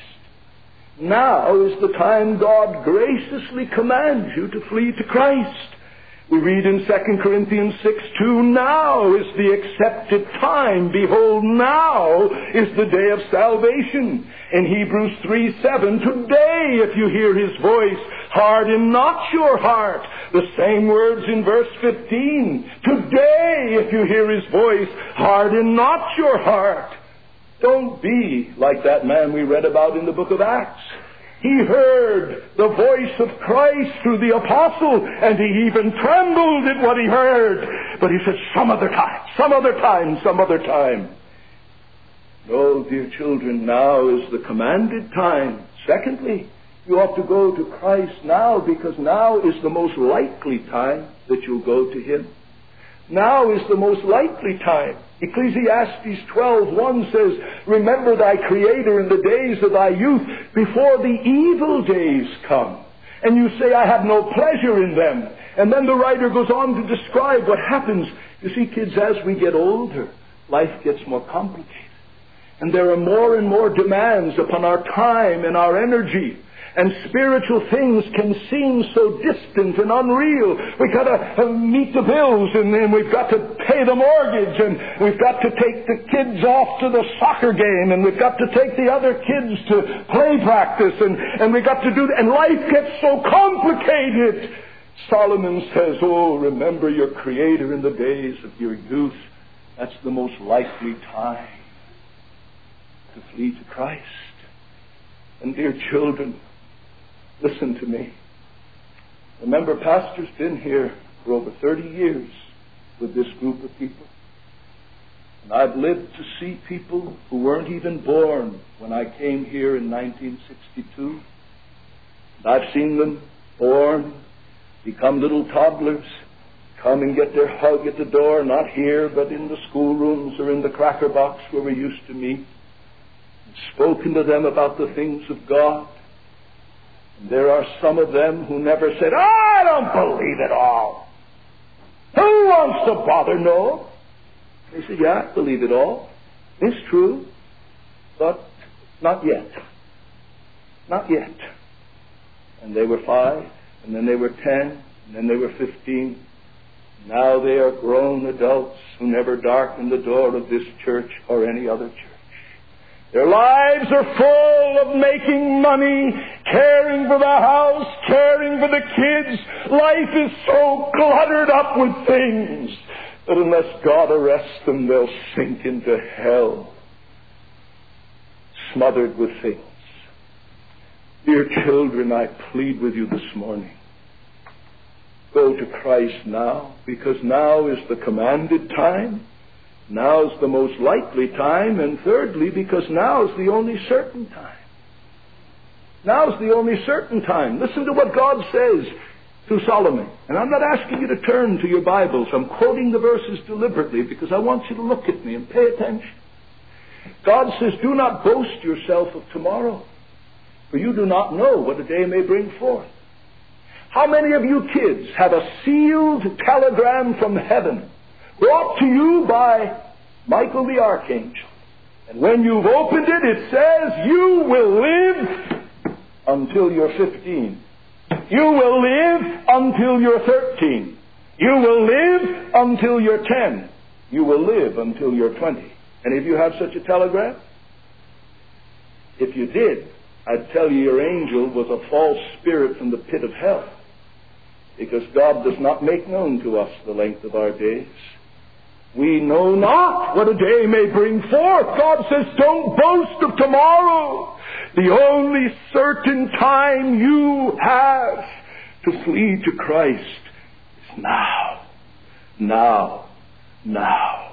Now is the time God graciously commands you to flee to Christ. We read in Second Corinthians six two, now is the accepted time. Behold, now is the day of salvation. In Hebrews three seven, today if you hear His voice, harden not your heart. The same words in verse fifteen. Today if you hear His voice, harden not your heart. Don't be like that man we read about in the book of Acts. He heard the voice of Christ through the apostle, and he even trembled at what he heard. But he said, some other time, some other time, some other time. No, dear children, now is the commanded time. Secondly, you ought to go to Christ now, because now is the most likely time that you'll go to Him. Now is the most likely time. Ecclesiastes twelve one says, remember thy Creator in the days of thy youth, before the evil days come. And you say, I have no pleasure in them. And then the writer goes on to describe what happens. You see, kids, as we get older, life gets more complicated. And there are more and more demands upon our time and our energy. And spiritual things can seem so distant and unreal. We've got to uh, meet the bills, and then we've got to pay the mortgage, and we've got to take the kids off to the soccer game, and we've got to take the other kids to play practice, and, and we've got to do that. And life gets so complicated. Solomon says, oh, remember your Creator in the days of your youth. That's the most likely time to flee to Christ. And dear children, listen to me. Remember, Pastor's been here for over thirty years. with this group of people. And I've lived to see people who weren't even born when I came here in nineteen sixty-two. And I've seen them born, become little toddlers, come and get their hug at the door, not here, but in the schoolrooms or in the cracker box where we used to meet, and spoken to them about the things of God. And there are some of them who never said, I don't believe it all. Who wants to bother Noah? They said, yeah, I believe it all. It's true, but not yet. Not yet. And they were five, and then they were ten, and then they were fifteen. Now they are grown adults who never darkened the door of this church or any other church. Their lives are full of making money, caring for the house, caring for the kids. Life is so cluttered up with things that unless God arrests them, they'll sink into hell, smothered with things. Dear children, I plead with you this morning. Go to Christ now, because now is the commanded time. Now is the most likely time. And thirdly, because now is the only certain time. Now is the only certain time. Listen to what God says to Solomon. And I'm not asking you to turn to your Bibles. I'm quoting the verses deliberately because I want you to look at me and pay attention. God says, do not boast yourself of tomorrow, for you do not know what a day may bring forth. How many of you kids have a sealed telegram from heaven brought to you by Michael the Archangel? And when you've opened it, it says, you will live until you're fifteen. You will live until you're thirteen. You will live until you're ten. You will live until you're twenty. Any of you have such a telegram? If you did, I'd tell you your angel was a false spirit from the pit of hell. Because God does not make known to us the length of our days. We know not what a day may bring forth. God says, don't boast of tomorrow. The only certain time you have to flee to Christ is now. Now. Now.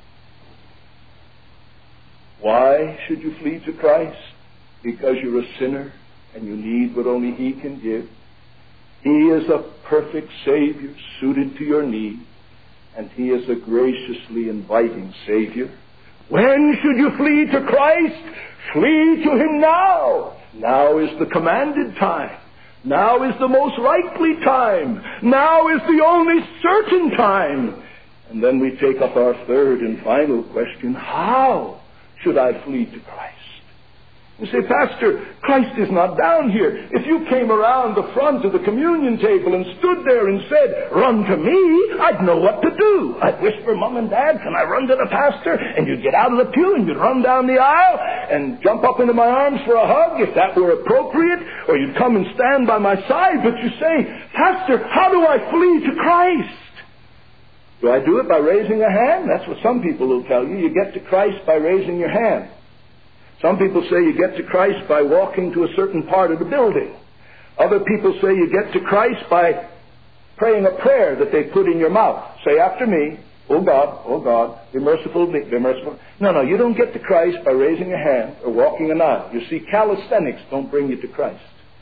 Why should you flee to Christ? Because you're a sinner and you need what only He can give. He is a perfect Savior suited to your need, and He is a graciously inviting Savior. When should you flee to Christ? Flee to Him now. Now is the commanded time. Now is the most likely time. Now is the only certain time. And then we take up our third and final question. How should I flee to Christ? You say, Pastor, Christ is not down here. If you came around the front of the communion table and stood there and said, run to me, I'd know what to do. I'd whisper, Mom and Dad, can I run to the pastor? And you'd get out of the pew and you'd run down the aisle and jump up into my arms for a hug if that were appropriate, or you'd come and stand by my side. But you say, Pastor, how do I flee to Christ? Do I do it by raising a hand? That's what some people will tell you. You get to Christ by raising your hand. Some people say you get to Christ by walking to a certain part of the building. Other people say you get to Christ by praying a prayer that they put in your mouth. Say after me, oh God, oh God, be merciful, be merciful. No, no, you don't get to Christ by raising a hand or walking an aisle. You see, calisthenics don't bring you to Christ.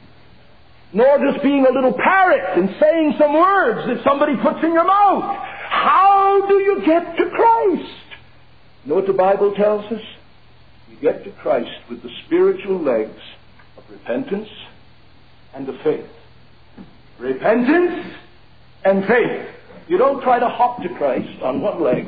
Nor just being a little parrot and saying some words that somebody puts in your mouth. How do you get to Christ? You know what the Bible tells us? You get to Christ with the spiritual legs of repentance and of faith. Repentance and faith. You don't try to hop to Christ on one leg.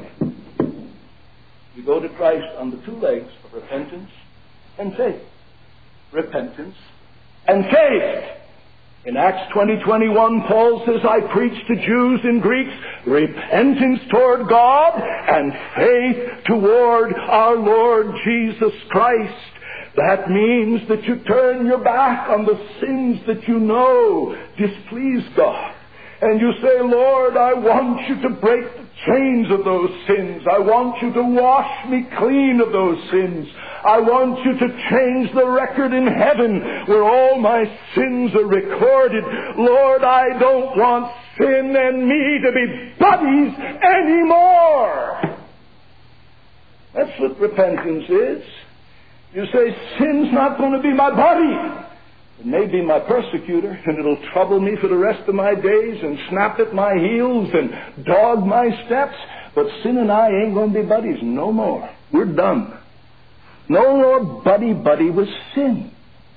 You go to Christ on the two legs of repentance and faith. Repentance and faith. In Acts twenty twenty-one, Paul says, I preach to Jews and Greeks repentance toward God and faith toward our Lord Jesus Christ. That means that you turn your back on the sins that you know displease God. And you say, Lord, I want you to break the chains of those sins. I want you to wash me clean of those sins. I want you to change the record in heaven where all my sins are recorded. Lord, I don't want sin and me to be buddies anymore. That's what repentance is. You say, sin's not going to be my buddy. It may be my persecutor, and it'll trouble me for the rest of my days and snap at my heels and dog my steps. But sin and I ain't going to be buddies no more. We're done. No more buddy-buddy with sin.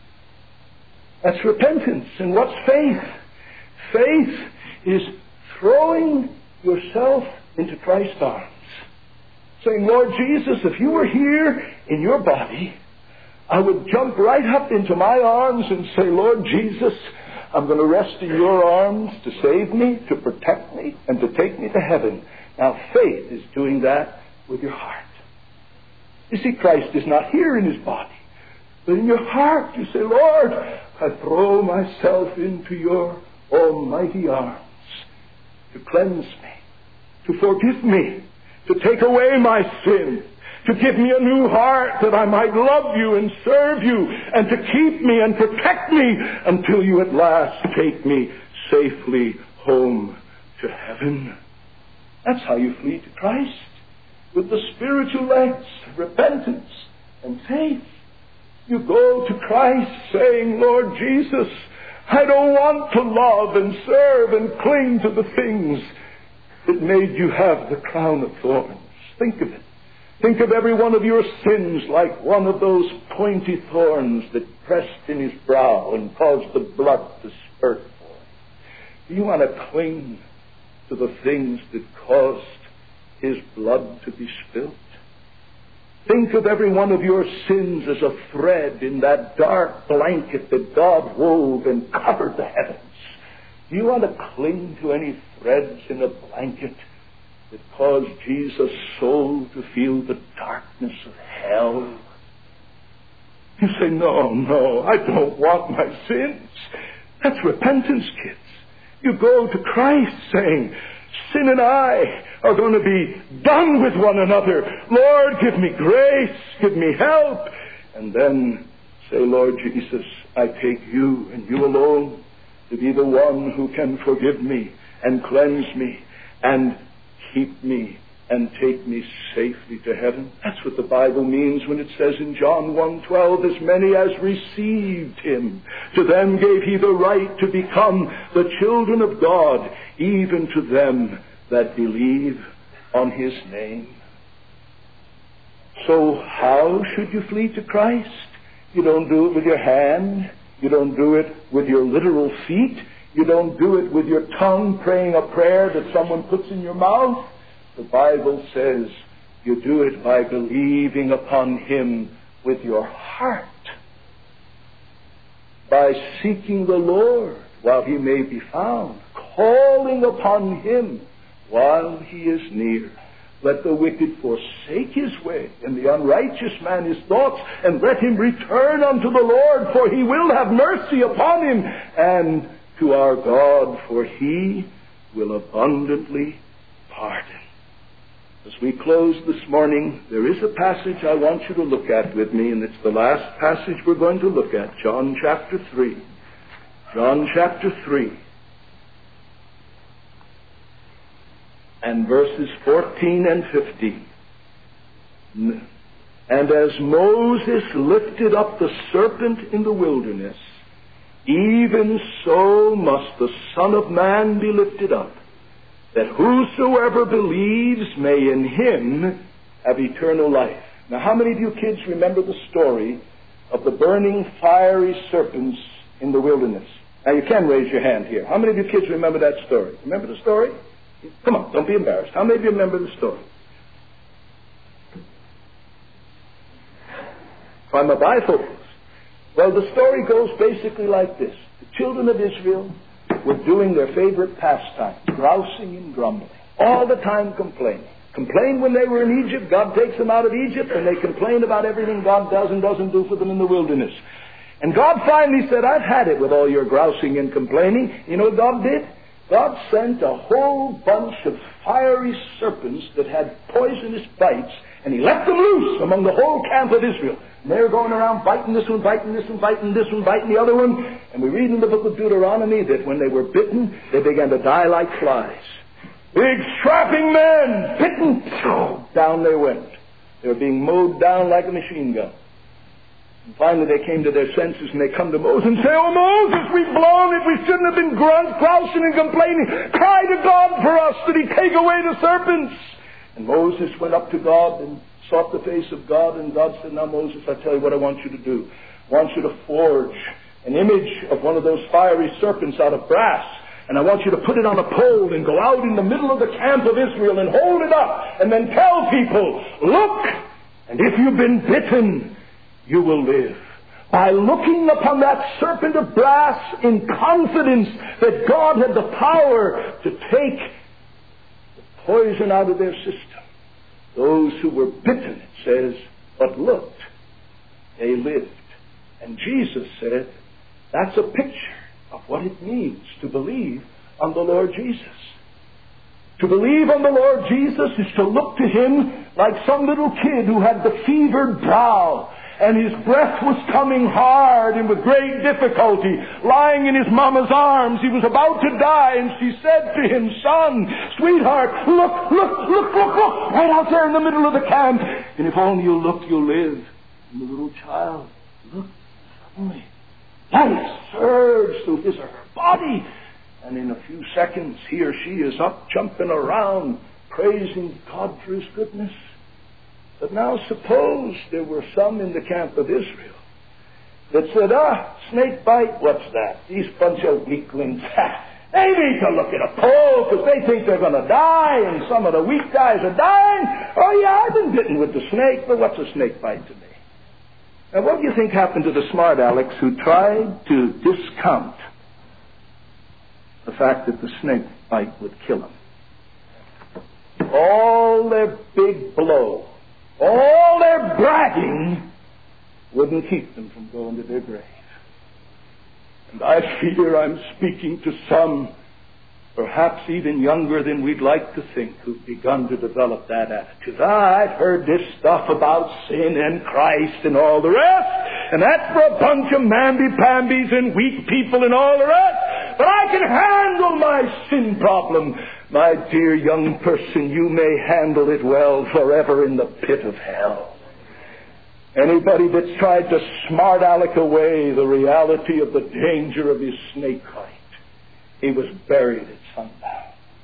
That's repentance. And what's faith? Faith is throwing yourself into Christ's arms. Saying, Lord Jesus, if you were here in your body, I would jump right up into my arms and say, Lord Jesus, I'm going to rest in your arms to save me, to protect me, and to take me to heaven. Now, faith is doing that with your heart. You see, Christ is not here in his body, but in your heart. You say, Lord, I throw myself into your almighty arms to cleanse me, to forgive me, to take away my sin, to give me a new heart that I might love you and serve you, and to keep me and protect me until you at last take me safely home to heaven. That's how you flee to Christ, with the spiritual legs, repentance and faith. You go to Christ saying, Lord Jesus, I don't want to love and serve and cling to the things that made you have the crown of thorns. Think of it. Think of every one of your sins like one of those pointy thorns that pressed in his brow and caused the blood to spurt forth. Do you want to cling to the things that caused his blood to be spilt? Think of every one of your sins as a thread in that dark blanket that God wove and covered the heavens. Do you want to cling to any threads in a blanket that caused Jesus' soul to feel the darkness of hell? You say, no, no, I don't want my sins. That's repentance, kids. You go to Christ saying, sin and I are going to be done with one another. Lord, give me grace, give me help. And then say, Lord Jesus, I take you and you alone to be the one who can forgive me and cleanse me and keep me and take me safely to heaven. That's what the Bible means when it says in John one twelve, as many as received him, to them gave he the right to become the children of God, even to them that believe on his name. So how should you flee to Christ? You don't do it with your hand. You don't do it with your literal feet. You don't do it with your tongue praying a prayer that someone puts in your mouth. The Bible says you do it by believing upon him with your heart, by seeking the Lord while he may be found, calling upon him while he is near. Let the wicked forsake his way, and the unrighteous man his thoughts, and let him return unto the Lord, for he will have mercy upon him, and to our God, for he will abundantly pardon. As we close this morning, there is a passage I want you to look at with me, and it's the last passage we're going to look at, John chapter three. John chapter three. And verses fourteen and fifteen. And as Moses lifted up the serpent in the wilderness, even so must the Son of Man be lifted up, that whosoever believes may in him have eternal life. Now, how many of you kids remember the story of the burning fiery serpents in the wilderness? Now, you can raise your hand here. How many of you kids remember that story? Remember the story? Come on, don't be embarrassed. How many of you remember the story? Try my bifocals. Well, the story goes basically like this. The children of Israel were doing their favorite pastime, grousing and grumbling, all the time complaining. Complain when they were in Egypt, God takes them out of Egypt, and they complain about everything God does and doesn't do for them in the wilderness. And God finally said, I've had it with all your grousing and complaining. You know what God did? God sent a whole bunch of fiery serpents that had poisonous bites, and he let them loose among the whole camp of Israel. And they're going around biting this one, biting this one, biting this one, biting the other one. And we read in the book of Deuteronomy that when they were bitten, they began to die like flies. Big strapping men, bitten, down they went. They were being mowed down like a machine gun. And finally they came to their senses and they come to Moses and say, "Oh, Moses, we've blown it. We shouldn't have been grunt, grousing and complaining. Cry to God for us that He take away the serpents." And Moses went up to God and sought the face of God. And God said, "Now, Moses, I tell you what I want you to do. I want you to forge an image of one of those fiery serpents out of brass. And I want you to put it on a pole and go out in the middle of the camp of Israel and hold it up and then tell people, 'Look, and if you've been bitten, you will live.' By looking upon that serpent of brass in confidence that God had the power to take the poison out of their system. Those who were bitten, it says, but looked, they lived." And Jesus said, that's a picture of what it means to believe on the Lord Jesus. To believe on the Lord Jesus is to look to Him like some little kid who had the fevered brow and his breath was coming hard and with great difficulty, lying in his mama's arms. He was about to die, and she said to him, "Son, sweetheart, look, look, look, look, look, right out there in the middle of the camp. And if only you look, you'll live." And the little child looked. Suddenly, life surged through his or her body. And in a few seconds, he or she is up, jumping around, praising God for His goodness. But now suppose there were some in the camp of Israel that said, "Ah, snake bite, what's that? These bunch of weaklings, they need to look at a pole because they think they're going to die, and some of the weak guys are dying. Oh yeah, I've been bitten with the snake, but what's a snake bite to me?" Now what do you think happened to the smart Alex who tried to discount the fact that the snake bite would kill him? All their big blow, all their bragging wouldn't keep them from going to their grave. And I fear I'm speaking to some, perhaps even younger than we'd like to think, who've begun to develop that attitude. Ah, I've heard this stuff about sin and Christ and all the rest, and that's for a bunch of mamby-pambies and weak people and all the rest. But I can handle my sin problem. My dear young person, you may handle it well forever in the pit of hell. Anybody that's tried to smart aleck away the reality of the danger of his snake bite, he was buried at sundown.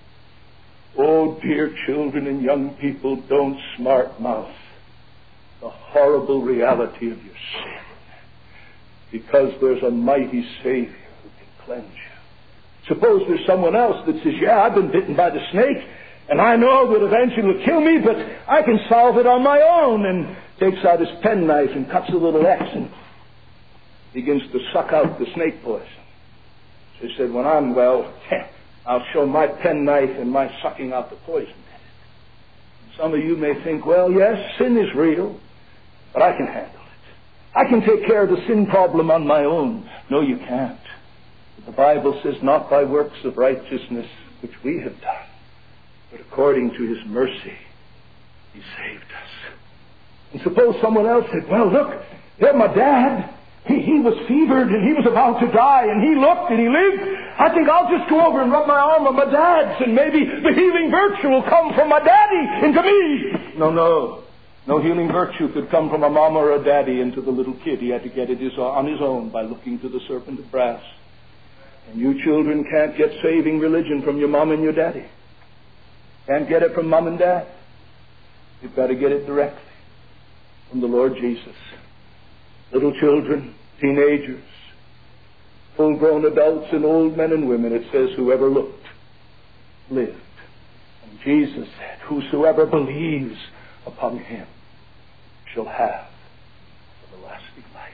Oh, dear children and young people, don't smart mouth the horrible reality of your sin, because there's a mighty Savior who can cleanse you. Suppose there's someone else that says, "Yeah, I've been bitten by the snake, and I know it would eventually kill me, but I can solve it on my own," and takes out his penknife and cuts a little X and begins to suck out the snake poison. She said, "When I'm well, I'll show my penknife and my sucking out the poison." And some of you may think, "Well, yes, sin is real, but I can handle it. I can take care of the sin problem on my own." No, you can't. The Bible says, "Not by works of righteousness which we have done, but according to His mercy, He saved us." And suppose someone else said, "Well, look, there's my dad. He, he was fevered and he was about to die, and he looked and he lived. I think I'll just go over and rub my arm on my dad's, and maybe the healing virtue will come from my daddy into me." No, no. No healing virtue could come from a mama or a daddy into the little kid. He had to get it his, on his own by looking to the serpent of brass. And you children can't get saving religion from your mom and your daddy. Can't get it from mom and dad. You've got to get it directly from the Lord Jesus. Little children, teenagers, full-grown adults, and old men and women, it says, whoever looked, lived. And Jesus said, "Whosoever believes upon Him shall have everlasting life."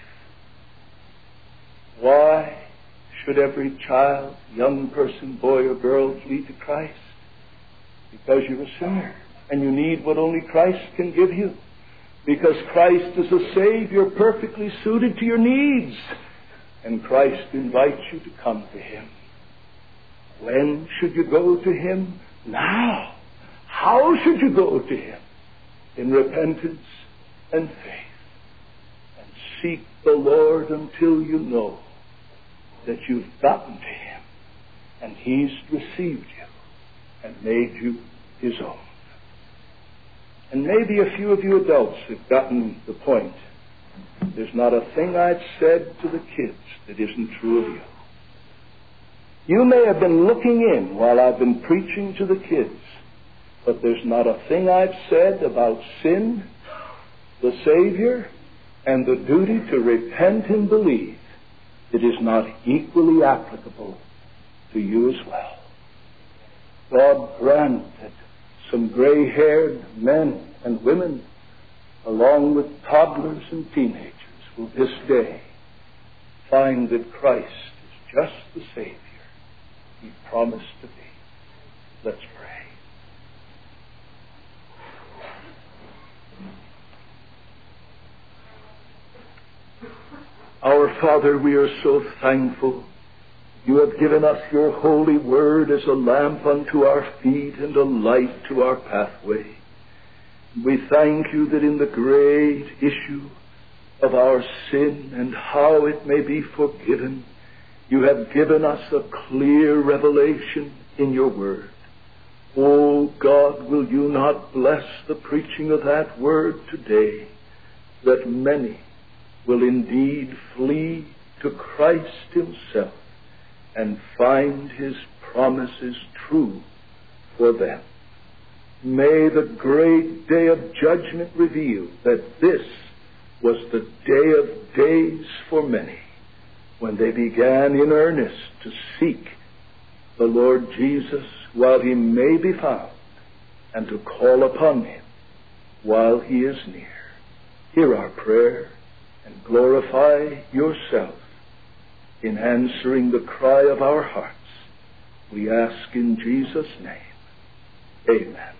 Why should every child, young person, boy or girl flee to Christ? Because you're a sinner, and you need what only Christ can give you. Because Christ is a Savior perfectly suited to your needs. And Christ invites you to come to Him. When should you go to Him? Now. How should you go to Him? In repentance and faith. And seek the Lord until you know that you've gotten to Him and He's received you and made you His own. And maybe a few of you adults have gotten the point. There's not a thing I've said to the kids that isn't true of you. You may have been looking in while I've been preaching to the kids, but there's not a thing I've said about sin, the Savior, and the duty to repent and believe that is not equally applicable to you as well. God grant that some gray-haired men and women, along with toddlers and teenagers, will this day find that Christ is just the Savior He promised to be. Let's pray. Our Father, we are so thankful you have given us your holy word as a lamp unto our feet and a light to our pathway. We thank you that in the great issue of our sin and how it may be forgiven, you have given us a clear revelation in your word. Oh God, will you not bless the preaching of that word today, that many will indeed flee to Christ Himself and find His promises true for them. May the great day of judgment reveal that this was the day of days for many, when they began in earnest to seek the Lord Jesus while He may be found, and to call upon Him while He is near. Hear our prayer and glorify yourself in answering the cry of our hearts. We ask in Jesus' name. Amen.